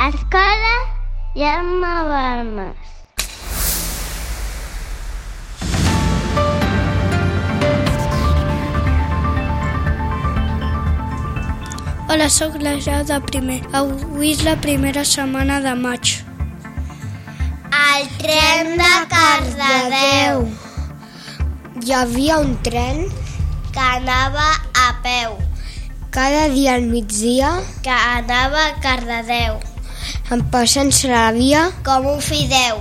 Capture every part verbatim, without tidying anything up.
Escola Jaume Balmes. Hola, sóc la Jau de primer. Avui és la primera setmana de maig. El tren de Cardedeu. Hi havia un tren que anava a peu, cada dia al migdia, que anava a Cardedeu, empassant-se la via com un fideu.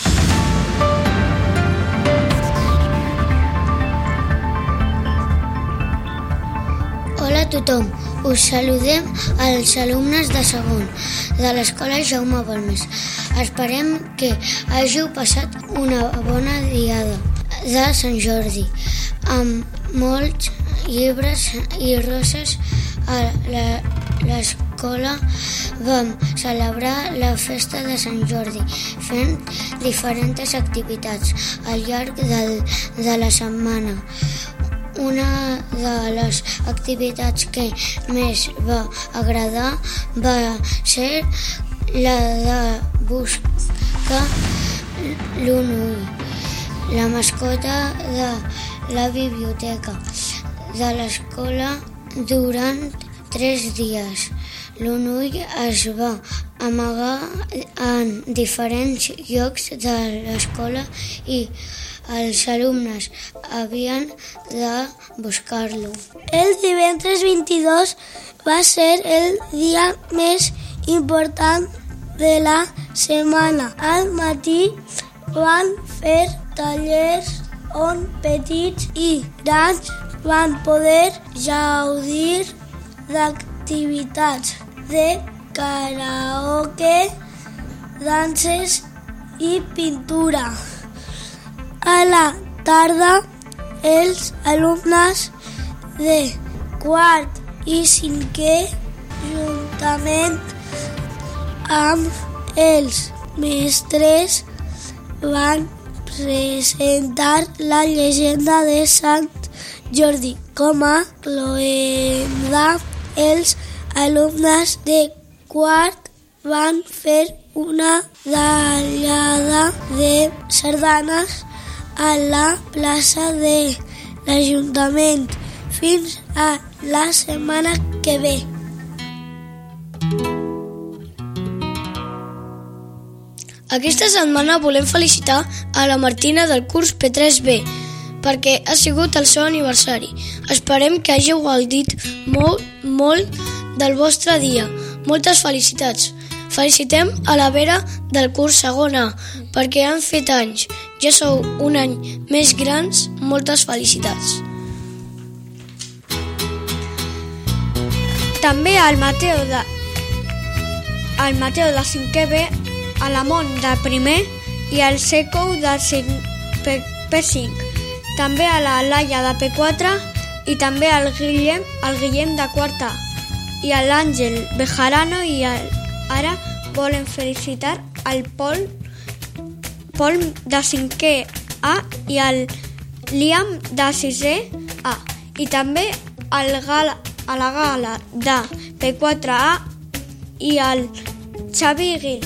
Hola a tothom, us saludem als alumnes de segon de l'Escola Jaume Balmes. Esperem que hàgiu passat una bona diada de Sant Jordi, amb molts llibres i roses. A l'escola vam celebrar la festa de Sant Jordi fent diferents activitats al llarg del, de la setmana. Una de les activitats que més va agradar va ser la de buscar l'Unull, la mascota de la biblioteca de l'escola. Durant tres dies, l'Unull es va amagar en diferents llocs de l'escola i els alumnes havien de buscar-lo. El divendres vint-i-dos va ser el dia més important de la setmana. Al matí van fer tallers on petits i grans van poder gaudir d'activitats de karaoke, danses i pintura. A la tarda, els alumnes de quart i cinquè, juntament amb els mestres, van presentar la llegenda de Sant Jordi. Com a cloenda, els alumnes de quart van fer una ballada de sardanes a la plaça de l'Ajuntament. Fins a la setmana que ve. Aquesta setmana volem felicitar a la Martina del curs P tres B perquè ha sigut el seu aniversari. Esperem que hàgiu gaudit molt, molt del vostre dia. Moltes felicitats. Felicitem a la Vera del curs segon A perquè han fet anys. Ja sou un any més grans. Moltes felicitats. També al Mateo de, al Mateo de cinquè B, a la Mont de primer i al Secou de P cinc. També a la Laia de P quatre i també al Guillem, al Guillem de quarta i a l'Àngel Bejarano. I el, ara volen felicitar al Pol, Pol de cinquè A i al Liam de sisè A i també al Gala, a la Gala de P quatre A i al Xavi Gil.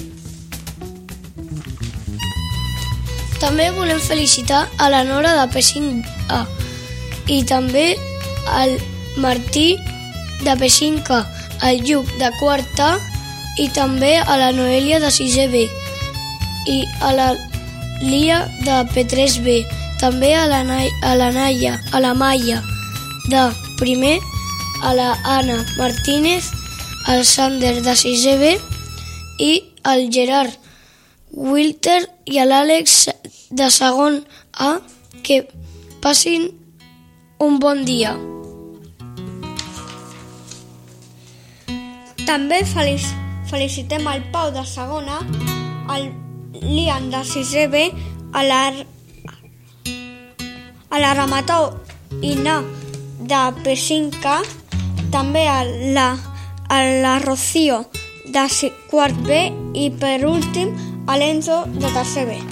També volem felicitar a la Nora de P cinc A i també al Martí de P cinc A, al Lluc de quart A i també a la Noelia de sisè B i a la Lia de P tres B, també a la, a la Naya, a la Maia de primer, a la Anna Martínez, al Sander de sisè B i al Gerard Wilter i a l'Àlex de segon A. Que passin un bon dia. També felic felicitem al Pau de segon A, al Lian de sisè B, a la, a la Ramatau Ina de P cinc A, també a la, a la Rocío de quart B i per últim a l'Enzo de tercer B.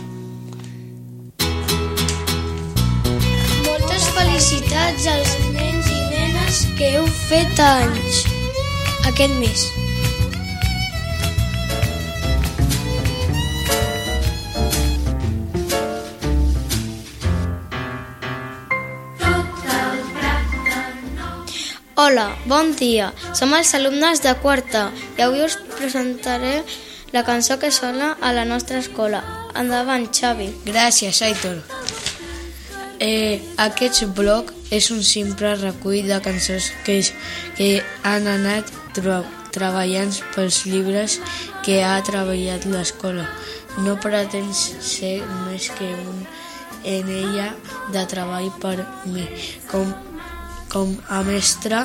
Moltes felicitats als nens i nenes que heu fet anys aquest mes. Hola, bon dia. Som els alumnes de quarta i avui us presentaré la cançó que sona a la nostra escola. Endavant, Xavi. Gràcies, Aitor. Eh, aquest blog és un simple recull de cançons que, que han anat tra treballant pels llibres que ha treballat l'escola. No pretén ser més que un en ella de treball per mi. Com, com a mestre,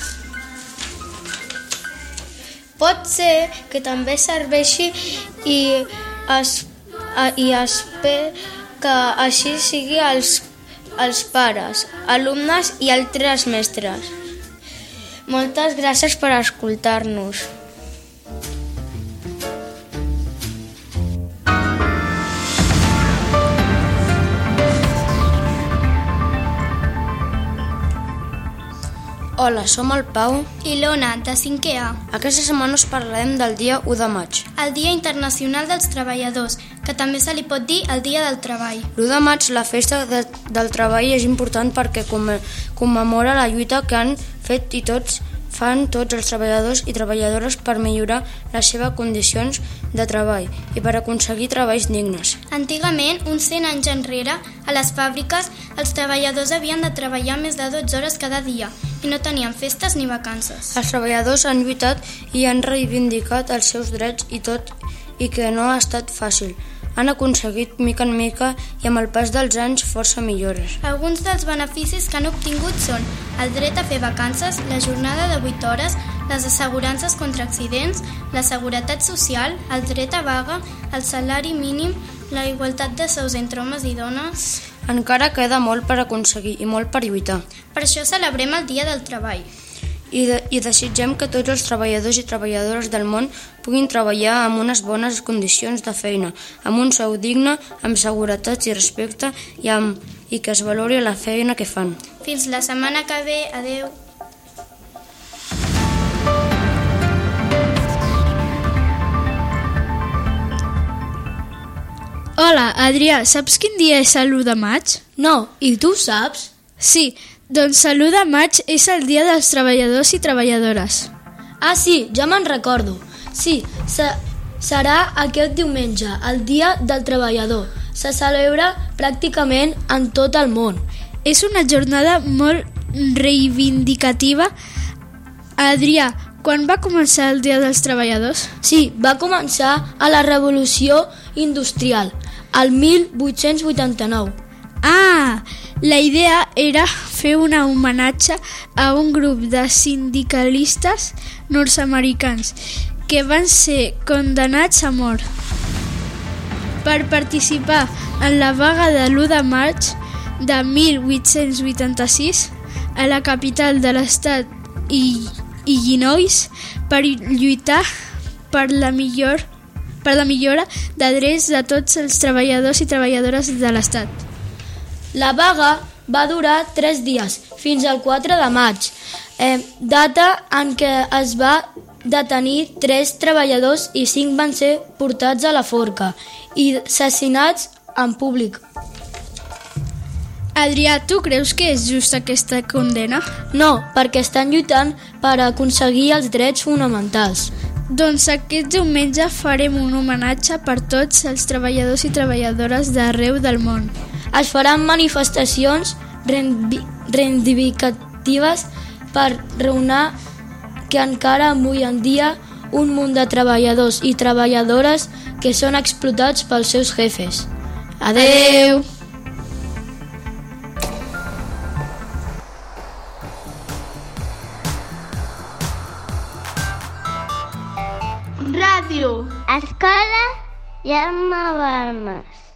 pot ser que també serveixi i, es, i espero que així sigui als, als pares, alumnes i altres mestres. Moltes gràcies per escoltar-nos. Hola, som el Pau i l'Ona, de cinquè A. Aquesta setmana us parlarem del dia u de maig. El Dia Internacional dels Treballadors, que també se li pot dir el Dia del Treball. l'u de maig, la festa de, del treball, és important perquè commemora la lluita que han fet i tots fan tots els treballadors i treballadores per millorar les seves condicions de treball i per aconseguir treballs dignes. Antigament, uns cent anys enrere, a les fàbriques, els treballadors havien de treballar més de dotze hores cada dia i no tenien festes ni vacances. Els treballadors han lluitat i han reivindicat els seus drets i tot i que no ha estat fàcil. Han aconseguit mica en mica i amb el pas dels anys força millores. Alguns dels beneficis que han obtingut són el dret a fer vacances, la jornada de vuit hores, les assegurances contra accidents, la seguretat social, el dret a vaga, el salari mínim, la igualtat de sous entre homes i dones. Encara queda molt per aconseguir i molt per lluitar. Per això celebrem el Dia del Treball. I, de, i desitgem que tots els treballadors i treballadores del món puguin treballar amb unes bones condicions de feina, amb un sou digne, amb seguretat i respecte i, amb, i que es valori la feina que fan. Fins la setmana que ve. Adeu. Hola, Adrià, saps quin dia és l'u de maig? No, i tu saps? Sí, doncs l'u de maig és el dia dels treballadors i treballadores. Ah, sí, ja me'n recordo. Sí, se, serà aquest diumenge, el dia del treballador. Se celebra pràcticament en tot el món. És una jornada molt reivindicativa. Adrià, quan va començar el dia dels treballadors? Sí, va començar a la Revolució Industrial, al mil vuit-cents vuitanta-nou. Ah, la idea era fer un homenatge a un grup de sindicalistes nord-americans que van ser condemnats a mort per participar en la vaga de l'u de maig de mil vuit-cents vuitanta-sis a la capital de l'estat Illinois per lluitar per la millor, per la millora de drets de tots els treballadors i treballadores de l'estat. La vaga va durar tres dies, fins al quatre de maig, eh, data en què es va detenir tres treballadors i cinc van ser portats a la forca i assassinats en públic. Adrià, tu creus que és justa aquesta condena? No, perquè estan lluitant per aconseguir els drets fonamentals. Doncs aquest diumenge farem un homenatge per tots els treballadors i treballadores d'arreu del món. Es faran manifestacions reivindicatives per raonar que encara avui en dia un munt de treballadors i treballadores que són explotats pels seus jefes. Adeu! Ràdio. Escola Jaume Balmes.